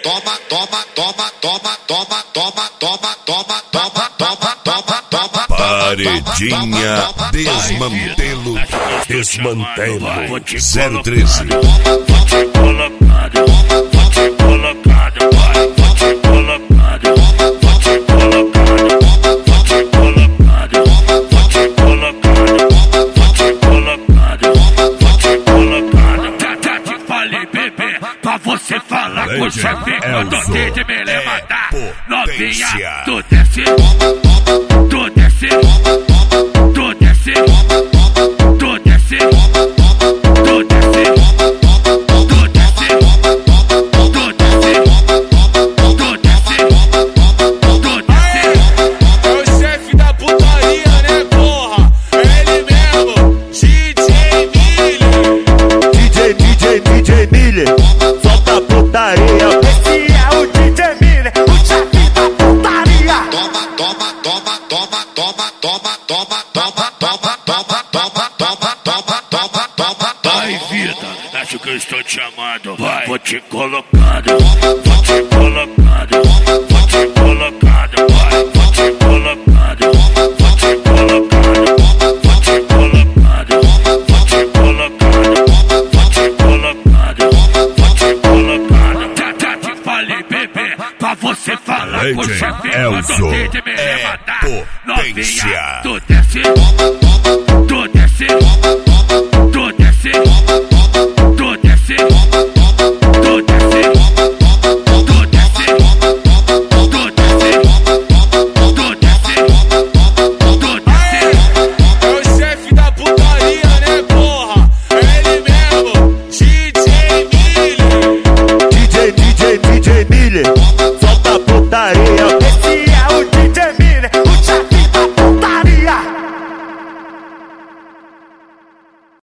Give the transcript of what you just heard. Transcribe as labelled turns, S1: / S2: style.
S1: Toma, toma, toma, toma, toma, toma, toma, toma, toma, toma, toma, toma.
S2: Paredinha desmantelo, desmantelo 013.
S3: Vou te colocando, vou te colocando, vai, vou te colocando, vou te colocando, vou te colocando, vou te colocando, vou te colocando, vou te colocando. Já te falei, bebê, pra você falar com o chefe quando o DJ me levantar. Novinha, tu desce, tu desce, tu desce, tu desce, tu desce, tu desce, tu desce, tu desce, tu desce.
S4: É o chefe da putaria, né, porra? É ele mesmo,
S5: DJ Miller, solta a putaria. Esse é o DJ Miller, o chefe da putaria.
S1: Toma, toma, toma, toma, toma, toma, toma, toma, toma, toma, toma, toma, toma, toma, toma.
S3: Vai, vida, acho que eu estou te amando. Vai, vou te colocando, vou te colocando, vou te colocando, vai, vou te colocando, vou te colocando, vou te colocando, vou te colocando, vou te colocando, vou te colocando. Já te falei, bebê, pra você falar com o chefe quando o DJ me levantar. Novinha, tu desce, tu desce.